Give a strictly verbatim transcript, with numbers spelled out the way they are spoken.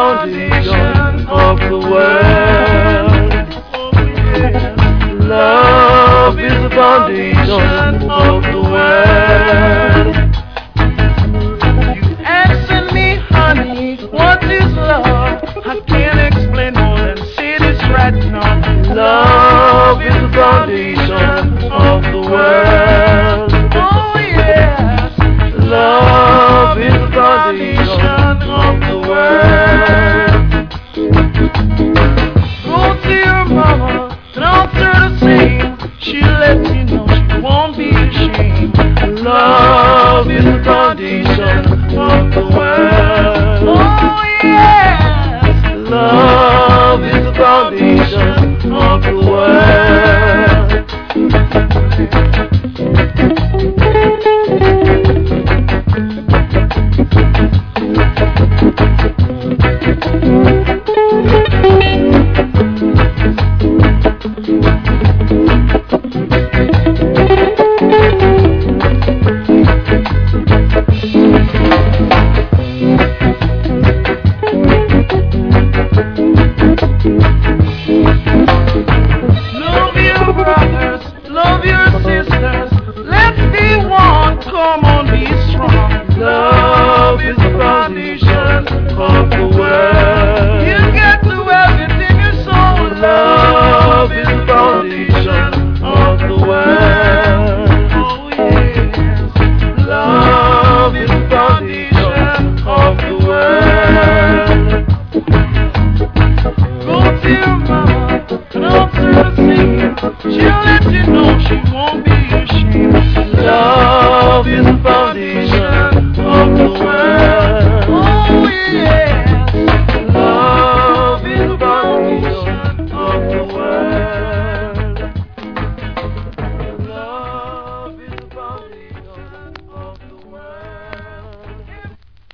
foundation of the world. Love is the foundation of the world. You asking me, honey, what is love? I can't explain more than say this right now. Love is the foundation of the world. Oh yes, Love is the foundation of the world. go to your mama, don't her the same. She'll let you know she won't be ashamed. Love is the foundation of the world. Oh yes, Love is the foundation of the world. love your brothers, love your sisters. Let's be one, come on, be strong. Love is the foundation of the world. You got to have it in your soul. Love is the foundation of the world. Oh yes, Love is the foundation of the world. go to your mama, don't her the same. She'll let you know she won't be